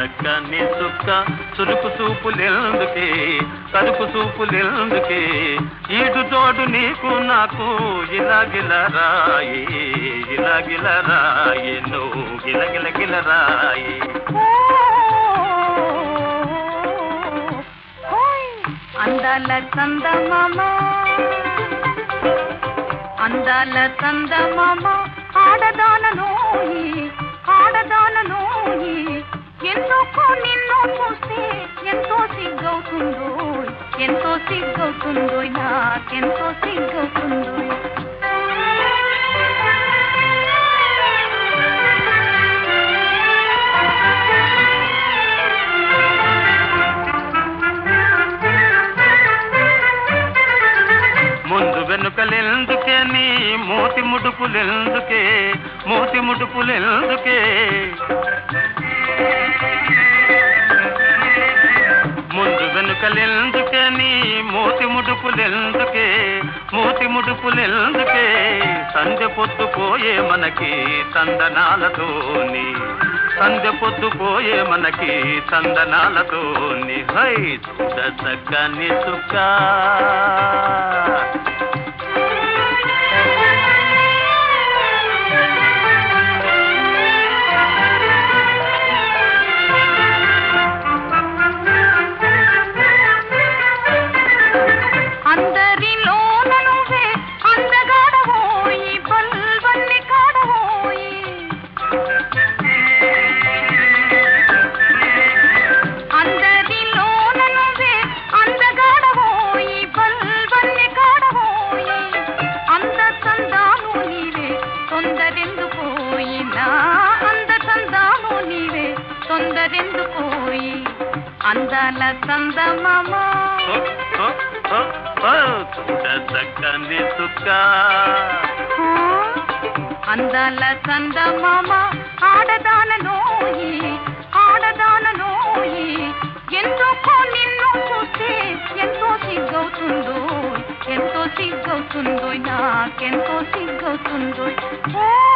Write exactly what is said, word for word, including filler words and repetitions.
చక్కని చుక్క చురుకు చూపులెందుకే కరుపు చూపులెందుకే ఈడు తోడు నీకు నాకు గిలగిల రాయి గిలగిల రాయి నువ్వు గిలగిల గిల రాయి. అందాల చందమామ అందాల చందమామ ఆడదాననోయి ఆడదాననోయి ఎందుకు నిన్ను చూస్తే ఎంతో సిగ్గవుతుందో ఎంతో సిగ్గవుతుందో నాకెంతో సిగ్గవుతుందో. ముందు వెనుకలెందుకే నీ మూతి ముడుపులెందుకే మూతి ముడుపులెందుకే ముందు వెనుకలెందుకే నీ మూతి ముడుపులెందుకే మూతి ముడుపులెందుకే సంధ్య పొద్దుపోయే మనకి తందనాలతోని సంధ్య పొద్దుపోయే మనకి తందనాలతోని హై చూడ చక్కని చుక్క తొందరెందుకోయి అందాల చందమామ చూడ చక్కని చుక్క అందాల చందమామ ఆడదాననోయి ఆడదాననోయి ఎందుకు నిన్ను చూస్తే ఎంతో సిగ్గవుతుందో ఎంతో సిగ్గవుతుందో నాకెంతో సిగ్గవుతుందో.